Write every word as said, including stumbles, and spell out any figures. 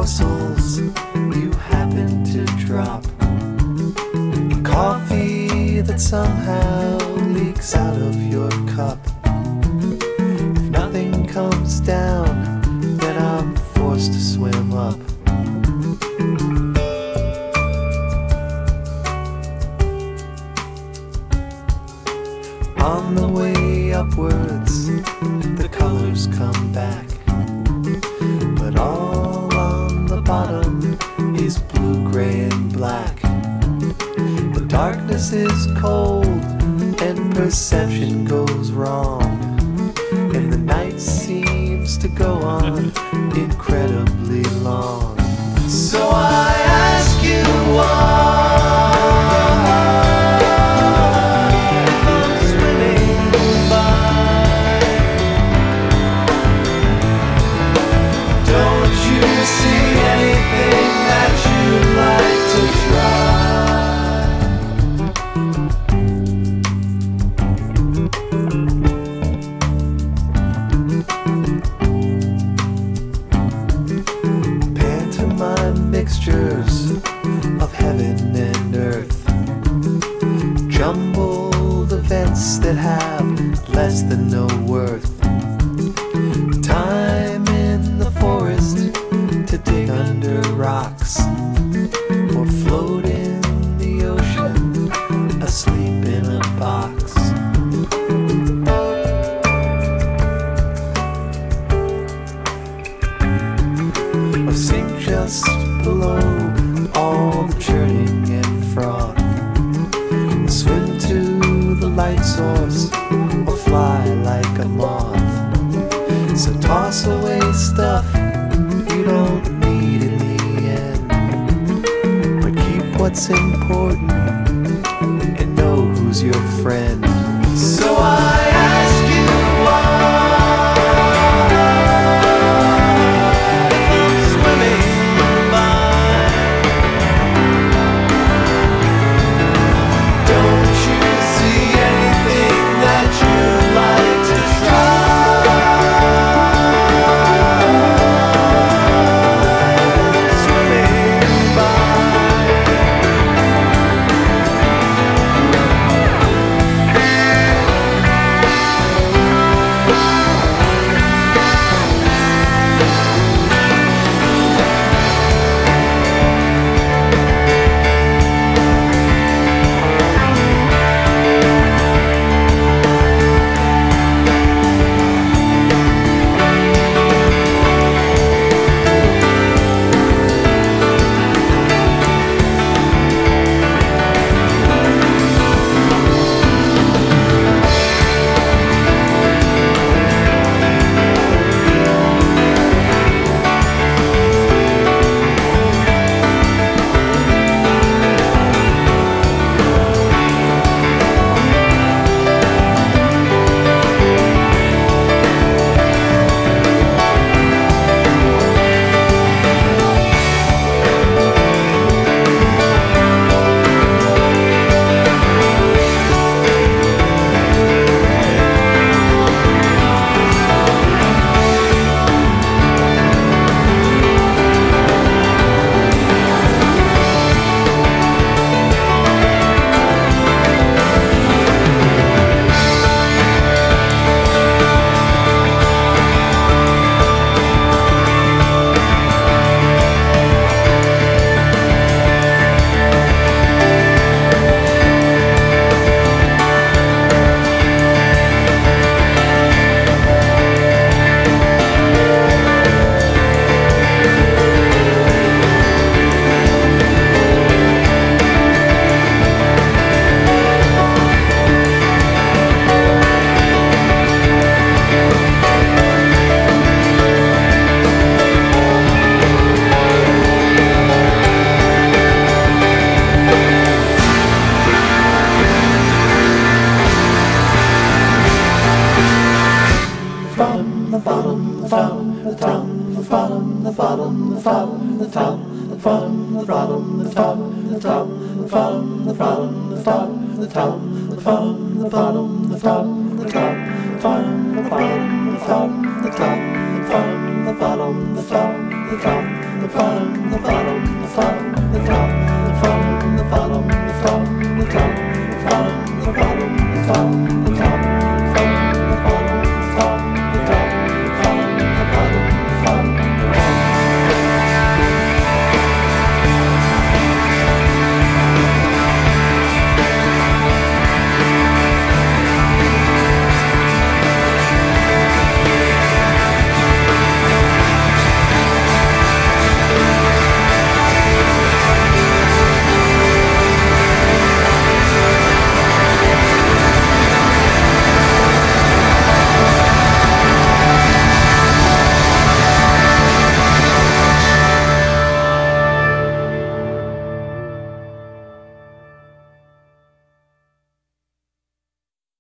morsels you happen to drop. Coffee that somehow leaks out of your cup. If nothing comes down, then I'm forced to swim up. On the way upwards, the colors come back, but all on the bottom is blue, gray, and black. The darkness is cold and perception goes wrong, and the night seems to go on incredibly long. So I ask you why I'm swimming by. Don't you see anything that you'd like to try? Mixtures of heaven and earth, jumbled events that have less than no worth. Time in the forest to dig under rocks, or float in the ocean, asleep in a box. Or sink just below all the churning and froth. Swim to the light source or fly like a moth. So toss away stuff you don't need in the end, but keep what's important and know who's your friend. So I ask you why From the bottom, the top, the top, from the bottom, the top, the top. the bottom, the bottom, the bottom, the top, the bottom, the bottom, the bottom, the top, the bottom, the bottom, the bottom, the top.